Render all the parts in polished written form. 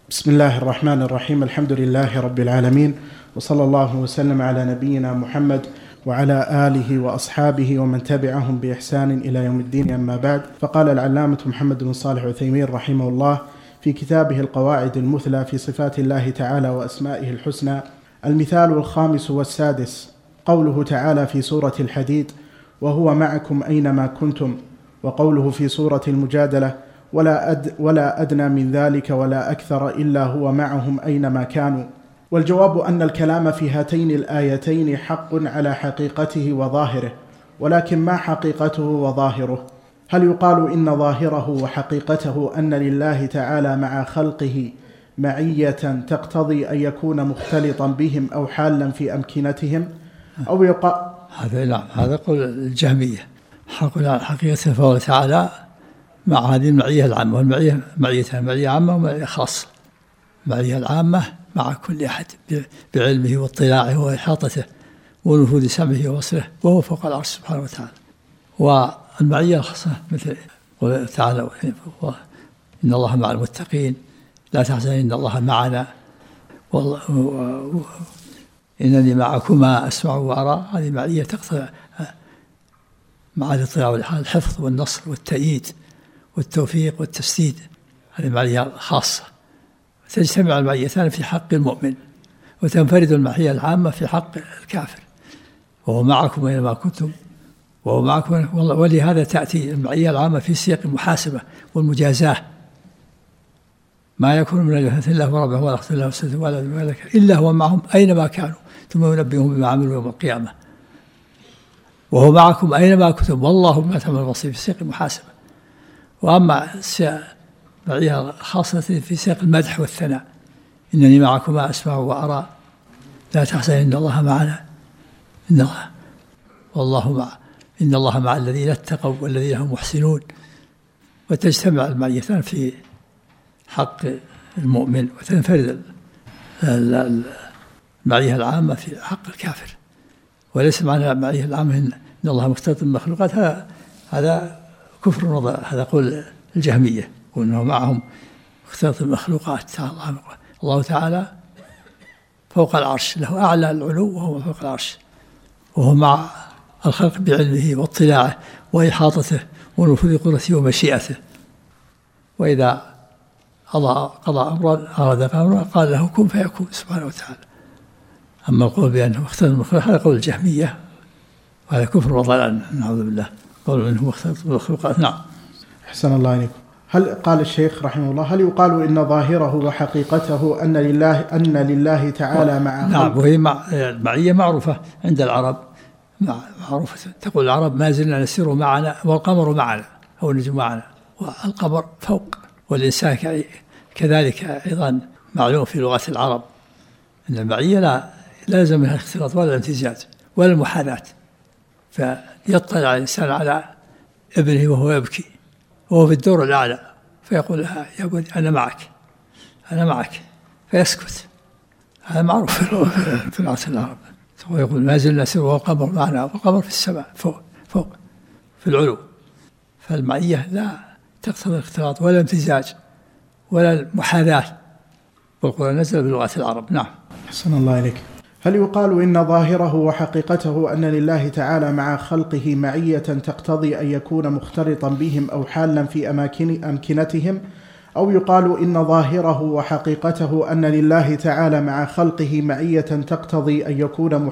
بسم الله الرحمن الرحيم. الحمد لله رب العالمين، وصلى الله وسلم على نبينا محمد وعلى آله وأصحابه ومن تبعهم بإحسان إلى يوم الدين. أما بعد، فقال العلامة محمد بن صالح العثيمين رحمه الله في كتابه القواعد المثلى في صفات الله تعالى وأسمائه الحسنى: المثال الخامس والسادس قوله تعالى في سورة الحديد: وهو معكم أينما كنتم، وقوله في سورة المجادلة: ولا أدنى من ذلك ولا أكثر إلا هو معهم أينما كانوا. والجواب أن الكلام في هاتين الآيتين حق على حقيقته وظاهره، ولكن ما حقيقته وظاهره؟ هل يقال إن ظاهره وحقيقته أن لله تعالى مع خلقه معية تقتضي أن يكون مختلطا بهم أو حالا في أمكنتهم، أو يقال هذا قول الجهمية. حقيقته فهو تعالى مع هذه المعية العامة، والمعية معية عامة ومعية خاصة. المعية العامة مع كل أحد بعلمه واطلاعه وإحاطته ونفوذ سمعه وبصره، وهو فوق العرش سبحانه وتعالى. والمعية الخاصة مثل قوله تعالى: إن الله مع المتقين، لا تحزن إن الله معنا، إنني معكما أسمع وأرى. هذه معية تقتضي مع الاطلاع والحفظ والنصر والتأييد والتوفيق والتسديد. هذه معية خاصة. تجتمع المعيتان في حق المؤمن، وتنفرد المعية العامة في حق الكافر. وهو معكم أينما كنتم، وهو معكم. ولهذا تأتي المعية العامة في سياق المحاسبة والمجازاة: ما يكون من نجوى إلا هو ربهم ولا يخزي الله سرهم ولا ملك إلا هو معهم أينما كانوا ثم ينبئهم بما عملوا يوم القيامة. وهو معكم أينما كنتم والله بما تعملون بصير، في سياق المحاسبة. وأما معية خاصة في سياق المدح والثناء: إنني معكما أسمع وأرى، لا تحزن إن الله معنا، إن الله مع الذين اتقوا والذين هم محسنون. وتجتمع المعيتان في حق المؤمن، وتنفرد المعية العامة في حق الكافر. وليس معنى المعية العامة إن الله مختلط بالمخلوقات، هذا كفر وضلال. هذا قول الجهمية، وأنه معهم مختلط بالمخلوقات. الله تعالى فوق العرش، له أعلى العلو وهو فوق العرش، وهو مع الخلق بعلمه واطلاعه وإحاطته ونفوذ قدرته ومشيئته. وإذا قضى أمرا أراد أمرا قال له كن فيكون سبحانه وتعالى. أما القول بأنه مختلط بالمخلوقات هذا قول الجهمية، وهذا كفر وضلال، نعوذ بالله. قول إنه مختلط بالمخلوقات. نعم. أحسن الله عليكم. هل قال الشيخ رحمه الله: هل يقال إن ظاهره وحقيقته أن لله تعالى مع خلقه؟ نعم. وهي معية معروفة عند العرب، معروفة. تقول العرب: ما زلنا نسير معنا والقمر معنا، أو النجم معنا، والقمر فوق. والإنسان كذلك أيضا معلوم في لغة العرب أن المعية لا لازم منها الاختلاط ولا الامتزاج ولا المحاذاة. فيطلع الإنسان على ابنه وهو يبكي وهو في الدور الأعلى، فيقول لها: يا بني أنا معك، فيسكت. هذا معروف في لغة العرب. ويقول: ما زلنا نسير والقمر معنا، والقمر في السماء فوق في العلو. فالمعية لا تقتضي الاختلاط ولا الامتزاج ولا المحاذاة، والقرآن نزل بلغة العرب. نعم. أحسن الله إليك. هل يقال إن ظاهره وحقيقته أن لله تعالى مع خلقه معية تقتضي أن يكون مختلطا بهم أو حالا في أمكنتهم، أو يقال إن ظاهره وحقيقته أن لله تعالى مع خلقه معية تقتضي أن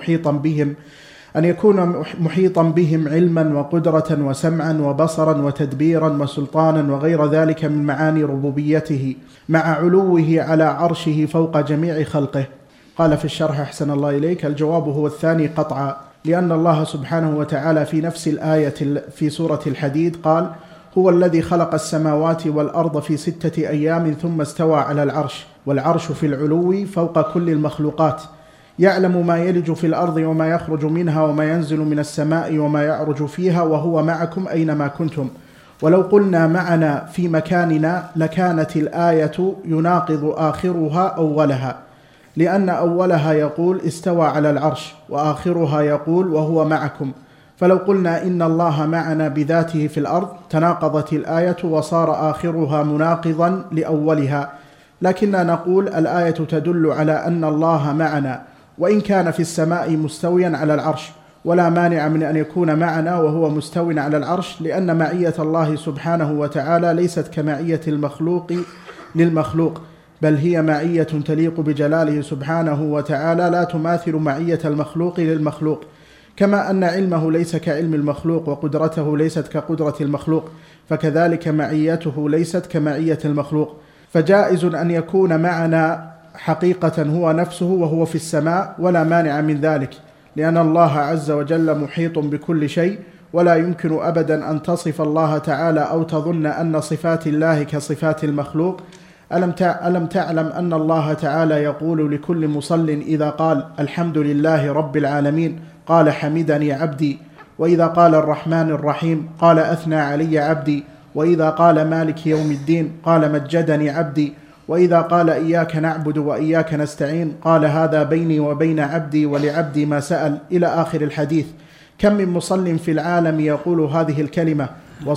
يكون محيطا بهم علما وقدرة وسمعا وبصرا وتدبيرا وسلطانا وغير ذلك من معاني ربوبيته، مع علوه على عرشه فوق جميع خلقه؟ قال في الشرح أحسن الله إليك: الجواب هو الثاني قطعا، لأن الله سبحانه وتعالى في نفس الآية في سورة الحديد قال: هو الذي خلق السماوات والأرض في 6 أيام ثم استوى على العرش، والعرش في العلو فوق كل المخلوقات، يعلم ما يلج في الأرض وما يخرج منها وما ينزل من السماء وما يعرج فيها، وهو معكم أينما كنتم. ولو قلنا معنا في مكاننا لكانت الآية يناقض آخرها أولها، لأن أولها يقول استوى على العرش، وآخرها يقول وهو معكم. فلو قلنا إن الله معنا بذاته في الأرض تناقضت الآية وصار آخرها مناقضا لأولها، لكننا نقول الآية تدل على أن الله معنا وإن كان في السماء مستويا على العرش، ولا مانع من أن يكون معنا وهو مستو على العرش، لأن معية الله سبحانه وتعالى ليست كمعية المخلوق للمخلوق، بل هي معية تليق بجلاله سبحانه وتعالى، لا تماثل معية المخلوق للمخلوق، كما أن علمه ليس كعلم المخلوق وقدرته ليست كقدرة المخلوق، فكذلك معيته ليست كمعية المخلوق. فجائز أن يكون معنا حقيقة هو نفسه وهو في السماء، ولا مانع من ذلك، لأن الله عز وجل محيط بكل شيء، ولا يمكن أبدا أن تصف الله تعالى أو تظن أن صفات الله كصفات المخلوق. ألم تعلم أن الله تعالى يقول لكل مصل إذا قال الحمد لله رب العالمين قال حمدني عبدي، وإذا قال الرحمن الرحيم قال أثنى علي عبدي، وإذا قال مالك يوم الدين قال مجدني عبدي، وإذا قال إياك نعبد وإياك نستعين قال هذا بيني وبين عبدي ولعبدي ما سأل، إلى آخر الحديث. كم من مصل في العالم يقول هذه الكلمة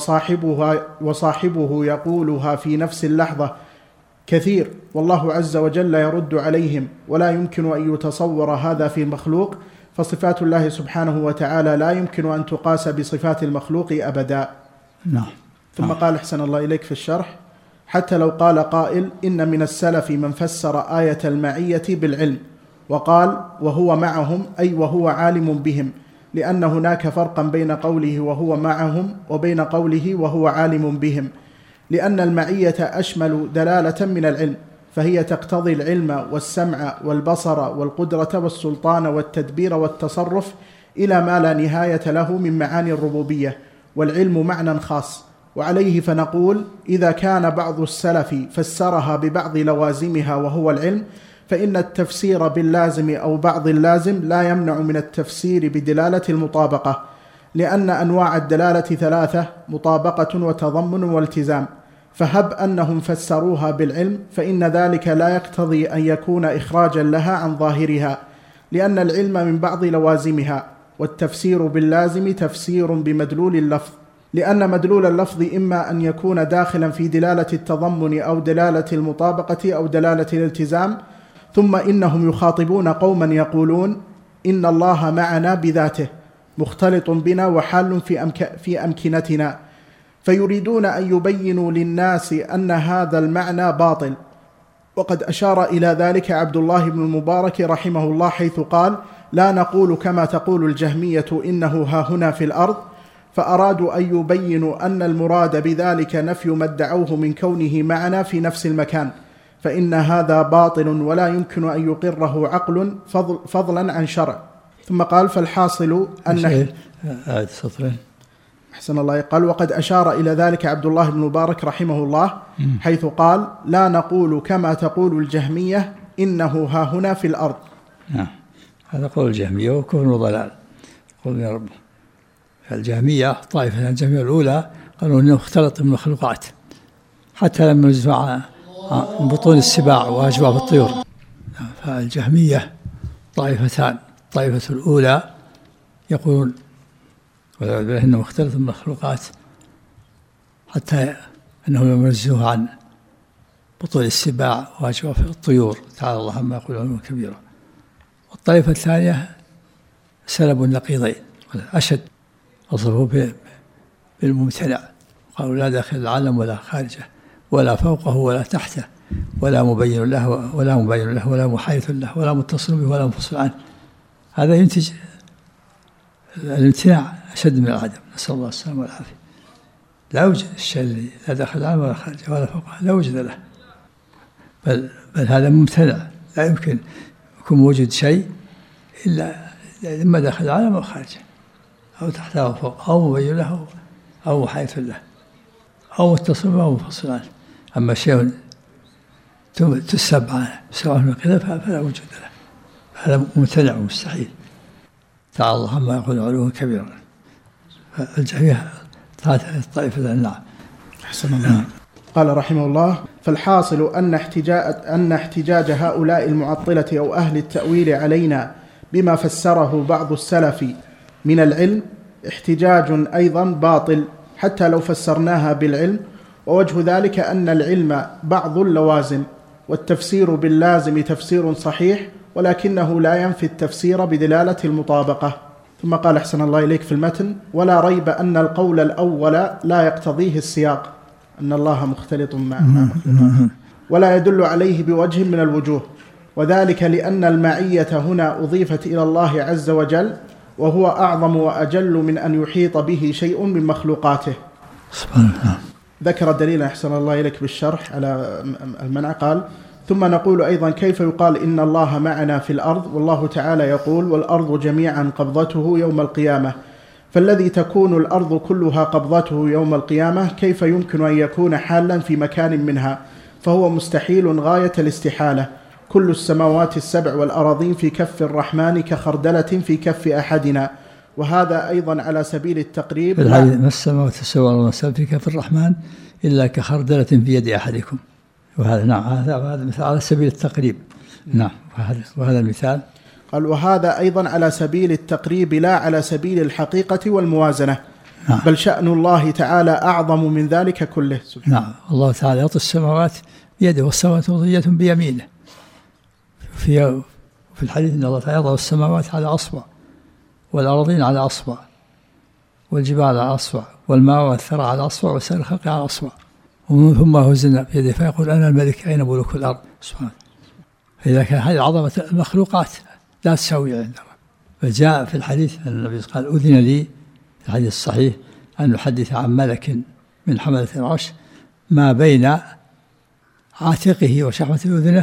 وصاحبه يقولها في نفس اللحظة كثير، والله عز وجل يرد عليهم، ولا يمكن أن يتصور هذا في المخلوق، فصفات الله سبحانه وتعالى لا يمكن أن تقاس بصفات المخلوق أبدا. نعم. ثم قال أحسن الله إليك في الشرح: حتى لو قال قائل إن من السلف من فسر آية المعية بالعلم وقال وهو معهم، أي وهو عالم بهم، لأن هناك فرقا بين قوله وهو معهم وبين قوله وهو عالم بهم، لأن المعية أشمل دلالة من العلم، فهي تقتضي العلم والسمع والبصر والقدرة والسلطان والتدبير والتصرف إلى ما لا نهاية له من معاني الربوبية، والعلم معنى خاص. وعليه فنقول إذا كان بعض السلف فسرها ببعض لوازمها وهو العلم، فإن التفسير باللازم أو بعض اللازم لا يمنع من التفسير بدلالة المطابقة، لأن أنواع الدلالة ثلاثة: مطابقة وتضمن والتزام. فهب أنهم فسروها بالعلم فإن ذلك لا يقتضي أن يكون إخراجا لها عن ظاهرها، لأن العلم من بعض لوازمها، والتفسير باللازم تفسير بمدلول اللفظ، لأن مدلول اللفظ إما أن يكون داخلا في دلالة التضمن أو دلالة المطابقة أو دلالة الالتزام. ثم إنهم يخاطبون قوما يقولون إن الله معنا بذاته مختلط بنا وحال في أمكنتنا، فيريدون أن يبينوا للناس أن هذا المعنى باطل. وقد أشار إلى ذلك عبد الله بن المبارك رحمه الله حيث قال: لا نقول كما تقول الجهمية إنه ها هنا في الأرض، فأرادوا أن يبينوا أن المراد بذلك نفي ما ادعوه من كونه معنا في نفس المكان، فإن هذا باطل ولا يمكن أن يقره عقل فضلا عن شرع. ثم قال: فالحاصل أن أحسن الله قال: وقد أشار إلى ذلك عبد الله بن مبارك رحمه الله حيث قال: لا نقول كما تقول الجهمية إنه ها هنا في الأرض. هذا قول الجهمية وكفر وضلال. قول يا رب الجهمية طائفة الجهمية الأولى قالوا إنه اختلط بالمخلوقات حتى لما نزفع من بطون السباع وأجواف الطيور. فالجهمية طائفتان: الطائفة الأولى يقولون إنه اختلط بالمخلوقات حتى أنه لم ينزهه عن بطون السباع وأجواف الطيور، تعالى الله عما يقولون كبيرا. والطائفة الثانية سلبوا النقيضين أشد، وصفوا بالممتنع، قالوا لا داخل العالم ولا خارجه، ولا فوقه ولا تحته، ولا مبين له ولا مبين له، ولا محايث له، ولا متصل به ولا منفصل عنه. هذا ينتج الامتناع أشد من العدم، نسأل الله السلامة والعافية. لا يوجد الشيء الذي لا داخل العالم ولا خارجه ولا فوقه، لا وجد له، بل هذا ممتنع، لا يمكن يكون موجود شيء إلا إما داخل العالم أو خارجه، أو تحته أو فوق، أو مبين له أو محايث له، أو متصل به أو منفصل عنه. أما شيء تسب عنه سواء كذا فلا وجود له، هذا ممتنع ومستحيل، تعالى الله عما يقول علوا كبيرا. الجميع الطائفة نعم. أحسن الله. قال رحمه الله: فالحاصل أن احتجاج هؤلاء المعطلة أو أهل التأويل علينا بما فسره بعض السلف من العلم احتجاج أيضا باطل حتى لو فسرناها بالعلم. ووجه ذلك أن العلم بعض اللوازم، والتفسير باللازم تفسير صحيح، ولكنه لا ينفي التفسير بدلالة المطابقة. ثم قال أحسن الله إليك في المتن: ولا ريب أن القول الأول لا يقتضيه السياق، أن الله مختلط معنا، ولا يدل عليه بوجه من الوجوه، وذلك لأن المعية هنا أضيفت إلى الله عز وجل، وهو أعظم وأجل من أن يحيط به شيء من مخلوقاته. ذكر دليلا أحسن الله إليك بالشرح على المنع، قال: ثم نقول أيضا: كيف يقال إن الله معنا في الأرض والله تعالى يقول: والأرض جميعا قبضته يوم القيامة؟ فالذي تكون الأرض كلها قبضته يوم القيامة كيف يمكن أن يكون حالا في مكان منها؟ فهو مستحيل غاية الاستحالة. كل السماوات السبع والأراضين في كف الرحمن كخردلة في كف أحدنا. وهذا أيضا على سبيل التقريب. ما السماوات السبع والأرض في كف الرحمن إلا كخردلة في يد أحدكم. وهذا نعم، هذا مثال على سبيل التقريب. نعم، وهذا المثال. قال: وهذا أيضا على سبيل التقريب لا على سبيل الحقيقة والموازنة. نعم. بل شأن الله تعالى أعظم من ذلك كله. نعم، الله تعالى يعطي السماوات بيده والسماوات مطوية بيمينه. في الحديث أن الله تعالى يضع السماوات على أصبع، والأراضين على أصبع، والجبال على أصبع، والماء والثرى على أصبع، وسائر الخلق على أصبع، ثم هزنا بيده فيقول: أنا الملك أين ملوك الأرض؟ سبحانه. فإذا كان هذه عظمة المخلوقات لا تساوي عند الله. فجاء في الحديث أن النبي قال: أذن لي في الحديث الصحيح أن نحدث عن ملك من حملة العرش ما بين عاتقه وشحمة أذنه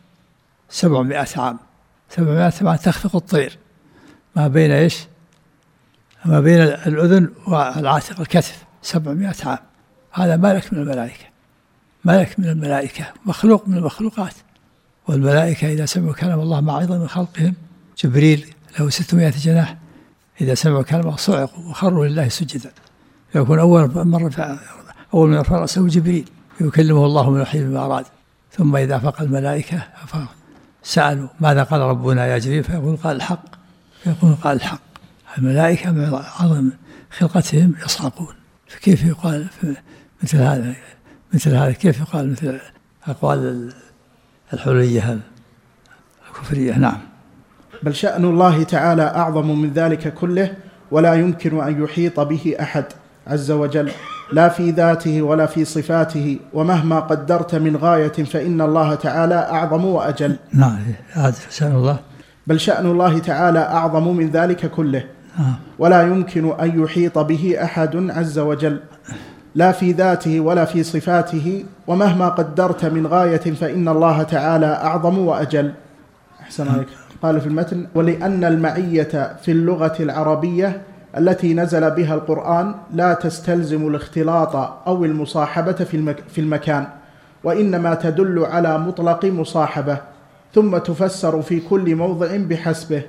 700 عام. 700 عام تخفق الطير ما بين إيش؟ ما بين الأذن والعاتق الكتف 700 عام. هذا ملك من الملائكة، ملك من الملائكة، مخلوق من المخلوقات. والملائكة إذا سمعوا كلام الله مع عظم خلقهم، جبريل له 600 جناح، إذا سمعوا كلامه صعقوا وخروا لله سجدا. يكون أول من يرفع رأسه جبريل يكلمه الله من وحيه بما أراد. ثم إذا فق الملائكة سألوا: ماذا قال ربنا يا جبريل؟ فيقول: قال الحق. فيقول: قال الحق. الملائكة من عظم خلقتهم يصعقون. فكيف يقال مثل هذا كيف يقال مثل أقوال الحلولية الكفرية؟ نعم. بل شأن الله تعالى أعظم من ذلك كله، ولا يمكن أن يحيط به أحد عز وجل، لا في ذاته ولا في صفاته، ومهما قدرت من غاية فإن الله تعالى أعظم وأجل. نعم، هذا شأن الله. بل شأن الله تعالى أعظم من ذلك كله، ولا يمكن أن يحيط به أحد عز وجل، لا في ذاته ولا في صفاته، ومهما قدرت من غاية فإن الله تعالى أعظم وأجل. أحسن عليك. قال في المتن: ولأن المعية في اللغة العربية التي نزل بها القرآن لا تستلزم الاختلاط أو المصاحبة في المكان، وإنما تدل على مطلق مصاحبة، ثم تفسر في كل موضع بحسبه.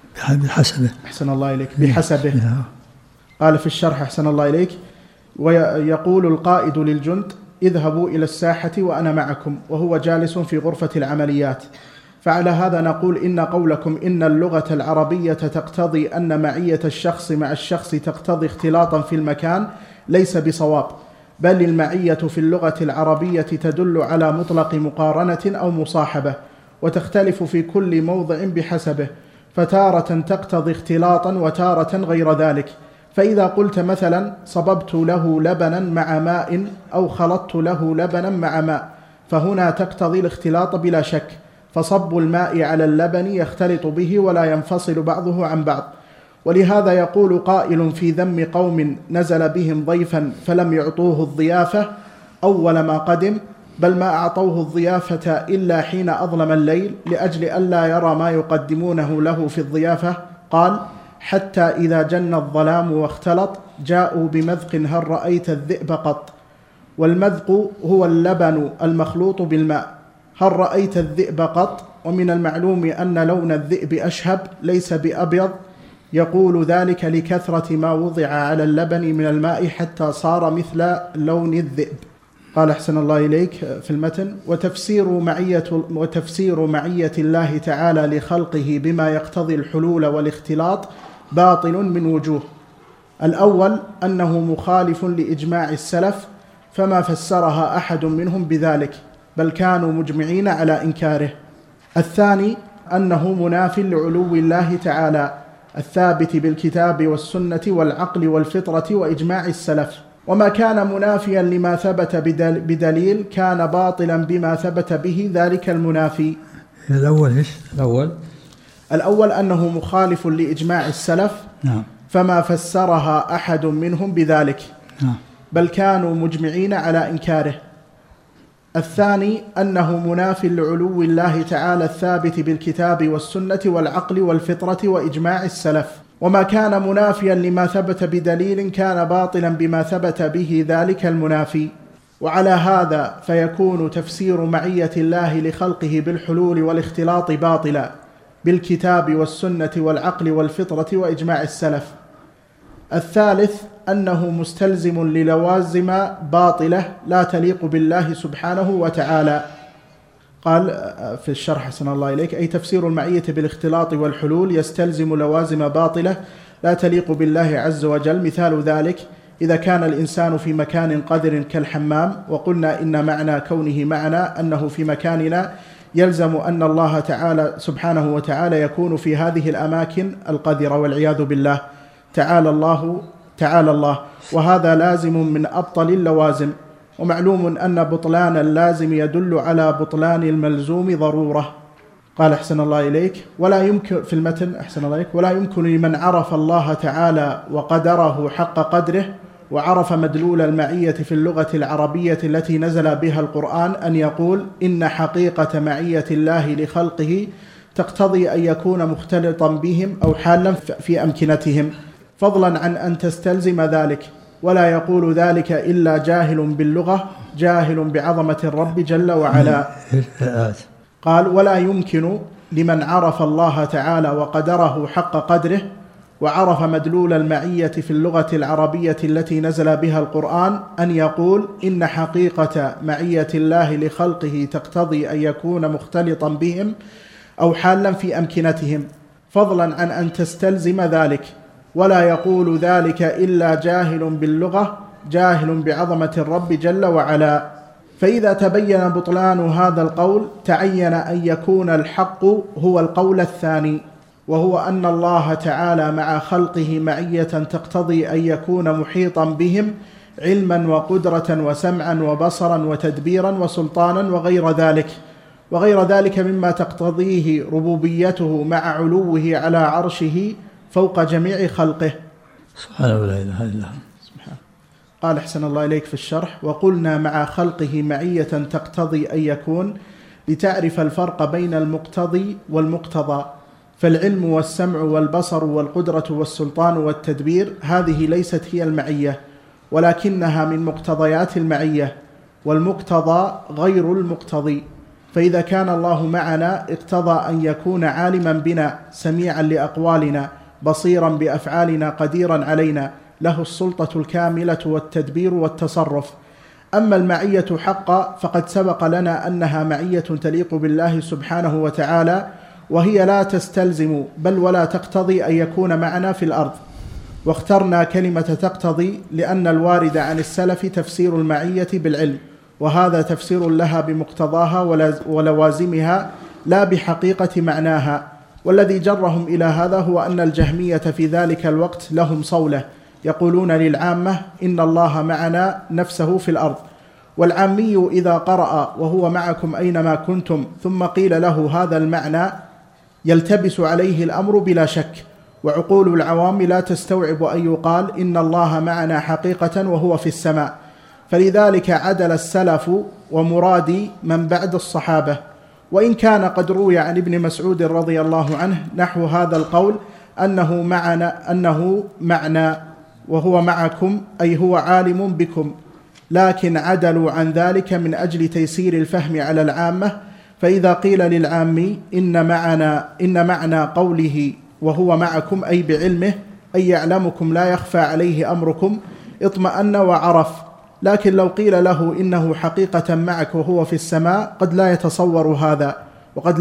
أحسن الله إليك. بحسبه. قال في الشرح أحسن الله إليك: ويقول القائد للجند: اذهبوا إلى الساحة وأنا معكم، وهو جالس في غرفة العمليات. فعلى هذا نقول إن قولكم إن اللغة العربية تقتضي أن معية الشخص مع الشخص تقتضي اختلاطا في المكان ليس بصواب، بل المعية في اللغة العربية تدل على مطلق مقارنة أو مصاحبة، وتختلف في كل موضع بحسبه، فتارة تقتضي اختلاطا وتارة غير ذلك. فإذا قلت مثلا: صببت له لبنا مع ماء، أو خلطت له لبنا مع ماء، فهنا تقتضي الاختلاط بلا شك، فصب الماء على اللبن يختلط به ولا ينفصل بعضه عن بعض. ولهذا يقول قائل في ذم قوم نزل بهم ضيفا فلم يعطوه الضيافة أول ما قدم، بل ما أعطوه الضيافة إلا حين أظلم الليل، لأجل ألا يرى ما يقدمونه له في الضيافة. قال: حتى إذا جن الظلام واختلط جاءوا بمذق هل رأيت الذئب قط؟ والمذق هو اللبن المخلوط بالماء. هل رأيت الذئب قط؟ ومن المعلوم أن لون الذئب أشهب ليس بأبيض، يقول ذلك لكثرة ما وضع على اللبن من الماء حتى صار مثل لون الذئب. قال أحسن الله إليك في المتن: وتفسير معية الله تعالى لخلقه بما يقتضي الحلول والاختلاط باطل من وجوه. الأول أنه مخالف لإجماع السلف، فما فسرها أحد منهم بذلك، بل كانوا مجمعين على إنكاره. الثاني أنه مناف لعلو الله تعالى الثابت بالكتاب والسنة والعقل والفطرة وإجماع السلف، وما كان منافيا لما ثبت بدليل كان باطلا بما ثبت به ذلك المنافي. الأول إيش؟ الأول أنه مخالف لإجماع السلف، فما فسرها أحد منهم بذلك، بل كانوا مجمعين على إنكاره. الثاني أنه مناف لعلو الله تعالى الثابت بالكتاب والسنة والعقل والفطرة وإجماع السلف، وما كان منافيا لما ثبت بدليل كان باطلا بما ثبت به ذلك المنافي. وعلى هذا فيكون تفسير معية الله لخلقه بالحلول والاختلاط باطلا بالكتاب والسنة والعقل والفطرة وإجماع السلف. الثالث أنه مستلزم للوازم باطلة لا تليق بالله سبحانه وتعالى. قال في الشرح حسن الله إليك: أي تفسير المعية بالاختلاط والحلول يستلزم لوازم باطلة لا تليق بالله عز وجل. مثال ذلك إذا كان الإنسان في مكان قذر كالحمام، وقلنا إن معنى كونه معنا أنه في مكاننا، يلزم أن الله تعالى سبحانه وتعالى يكون في هذه الأماكن القذرة والعياذ بالله. تعالى الله، وهذا لازم من أبطل اللوازم. ومعلوم أن بطلان اللازم يدل على بطلان الملزوم ضرورة. قال أحسن الله إليك: ولا يمكن في المتن أحسن الله إليك: ولا يمكن لمن عرف الله تعالى وقدره حق قدره وعرف مدلول المعية في اللغة العربية التي نزل بها القرآن أن يقول إن حقيقة معية الله لخلقه تقتضي أن يكون مختلطا بهم أو حالا في أمكنتهم، فضلا عن أن تستلزم ذلك. ولا يقول ذلك إلا جاهل باللغة جاهل بعظمة الرب جل وعلا. قال: ولا يمكن لمن عرف الله تعالى وقدره حق قدره وعرف مدلول المعية في اللغة العربية التي نزل بها القرآن أن يقول إن حقيقة معية الله لخلقه تقتضي أن يكون مختلطا بهم أو حالا في أمكنتهم، فضلا عن أن تستلزم ذلك. ولا يقول ذلك إلا جاهل باللغة جاهل بعظمة الرب جل وعلا. فإذا تبين بطلان هذا القول تعين أن يكون الحق هو القول الثاني، وهو أن الله تعالى مع خلقه معية تقتضي أن يكون محيطا بهم علما وقدرة وسمعا وبصرا وتدبيرا وسلطانا وغير ذلك مما تقتضيه ربوبيته مع علوه على عرشه فوق جميع خلقه. سبحانه لا إله إلا هو. قال أحسن الله إليك في الشرح: وقلنا مع خلقه معية تقتضي أن يكون لتعرف الفرق بين المقتضي والمقتضى، فالعلم والسمع والبصر والقدرة والسلطان والتدبير هذه ليست هي المعية، ولكنها من مقتضيات المعية، والمقتضى غير المقتضي. فإذا كان الله معنا اقتضى أن يكون عالما بنا سميعا لأقوالنا بصيرا بأفعالنا قديرا علينا، له السلطة الكاملة والتدبير والتصرف. أما المعية حقا فقد سبق لنا أنها معية تليق بالله سبحانه وتعالى، وهي لا تستلزم بل ولا تقتضي أن يكون معنا في الأرض. واخترنا كلمة تقتضي لأن الوارد عن السلف تفسير المعية بالعلم، وهذا تفسير لها بمقتضاها ولوازمها لا بحقيقة معناها. والذي جرهم إلى هذا هو أن الجهمية في ذلك الوقت لهم صولة، يقولون للعامة إن الله معنا نفسه في الأرض. والعامي إذا قرأ وهو معكم أينما كنتم ثم قيل له هذا المعنى يلتبس عليه الأمر بلا شك، وعقول العوام لا تستوعب أن يقال إن الله معنا حقيقة وهو في السماء. فلذلك عدل السلف ومرادي من بعد الصحابة. وإن كان قد روي عن ابن مسعود رضي الله عنه نحو هذا القول أنه معنا وهو معكم، أي هو عالم بكم، لكن عدلوا عن ذلك من أجل تيسير الفهم على العامة. فإذا قيل للعامي إن معنى قوله وهو معكم أي بعلمه أي يعلمكم لا يخفى عليه أمركم اطمأن وعرف. لكن لو قيل له إنه حقيقة معك وهو في السماء قد لا يتصور هذا، وقد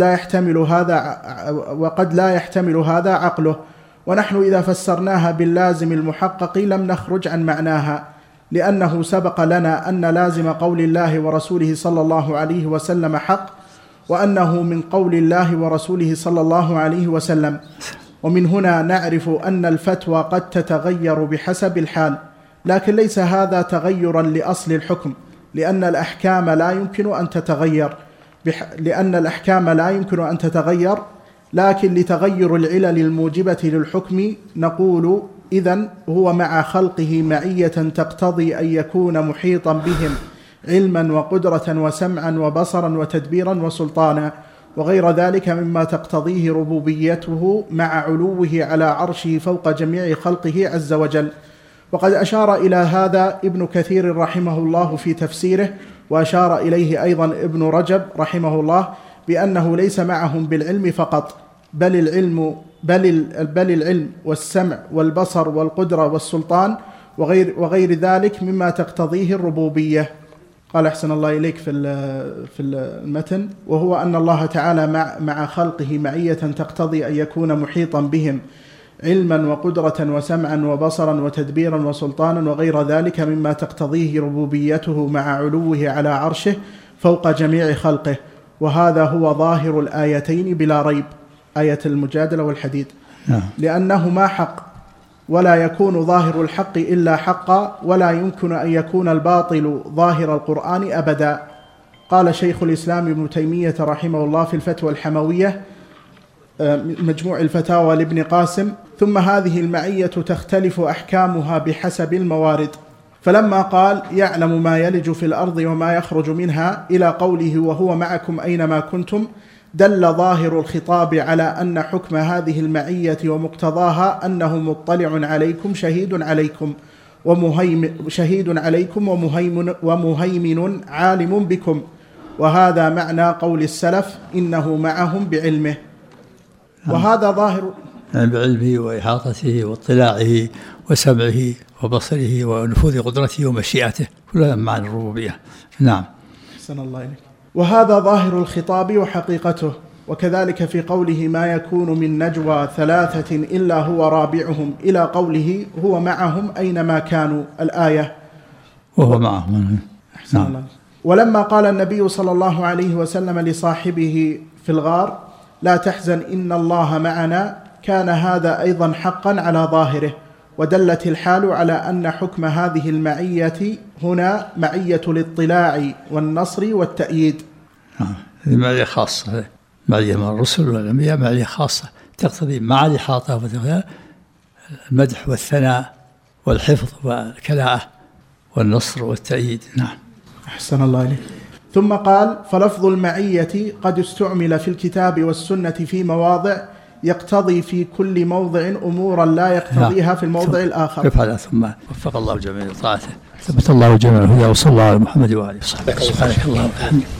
لا يحتمل هذا عقله. ونحن إذا فسرناها باللازم المحقق لم نخرج عن معناها، لأنه سبق لنا أن لازم قول الله ورسوله صلى الله عليه وسلم حق، وأنه من قول الله ورسوله صلى الله عليه وسلم. ومن هنا نعرف أن الفتوى قد تتغير بحسب الحال، لكن ليس هذا تغيرا لأصل الحكم، لأن الأحكام لا يمكن أن تتغير، لكن لتغير العلل الموجبة للحكم نقول إذن هو مع خلقه معية تقتضي أن يكون محيطا بهم علما وقدرة وسمعا وبصرا وتدبيرا وسلطانا وغير ذلك مما تقتضيه ربوبيته مع علوه على عرشه فوق جميع خلقه عز وجل. وقد أشار إلى هذا ابن كثير رحمه الله في تفسيره، وأشار إليه أيضا ابن رجب رحمه الله بأنه ليس معهم بالعلم فقط، بل العلم والسمع والبصر والقدرة والسلطان وغير ذلك مما تقتضيه الربوبية. قال أحسن الله إليك في المتن: وهو أن الله تعالى مع خلقه معية تقتضي أن يكون محيطا بهم علما وقدرة وسمعا وبصرا وتدبيرا وسلطانا وغير ذلك مما تقتضيه ربوبيته مع علوه على عرشه فوق جميع خلقه. وهذا هو ظاهر الآيتين بلا ريب، آية المجادلة والحديد، لأنهما حق، ولا يكون ظاهر الحق إلا حقا، ولا يمكن أن يكون الباطل ظاهر القرآن أبدا. قال شيخ الإسلام ابن تيمية رحمه الله في الفتوى الحموية مجموع الفتاوى لابن قاسم: ثم هذه المعية تختلف أحكامها بحسب الموارد. فلما قال يعلم ما يلج في الأرض وما يخرج منها إلى قوله وهو معكم أينما كنتم، دل ظاهر الخطاب على أن حكم هذه المعية ومقتضاها أنه مطلع عليكم شهيد عليكم ومهيمن عالم بكم. وهذا معنى قول السلف: إنه معهم بعلمه. وهذا ظاهر بعلمه وإحاطته واطلاعه وسمعه وبصره ونفوذ قدرته ومشيئته، كلها معنى الربوبية. نعم. أحسن الله إليك. وهذا ظاهر الخطاب وحقيقته. وكذلك في قوله ما يكون من نجوى ثلاثة إلا هو رابعهم إلى قوله هو معهم أينما كانوا، الآية وهو معهم. أحسن الله. ولما قال النبي صلى الله عليه وسلم لصاحبه في الغار لا تحزن إن الله معنا، كان هذا أيضا حقا على ظاهره، ودلت الحال على أن حكم هذه المعية هنا معية الاطلاع والنصر والتأييد. هذه معية خاصة، معية مع الرسل والأنبياء، معية خاصة تقتضي مع الإحاطة المدح والثناء والحفظ والكلاءة والنصر والتأييد. نعم. أحسن الله إليك. ثم قال فلفظ المعية قد استعمل في الكتاب والسنة في مواضع يقتضي في كل موضع أمورا لا يقتضيها في الموضع الآخر. كيف هذا؟ ثم وفق الله جميع طاعته، ثبت الله جميع الهدى، وصلى الله على محمد وآله وصحبه. سبحانك اللهم وبحمدك.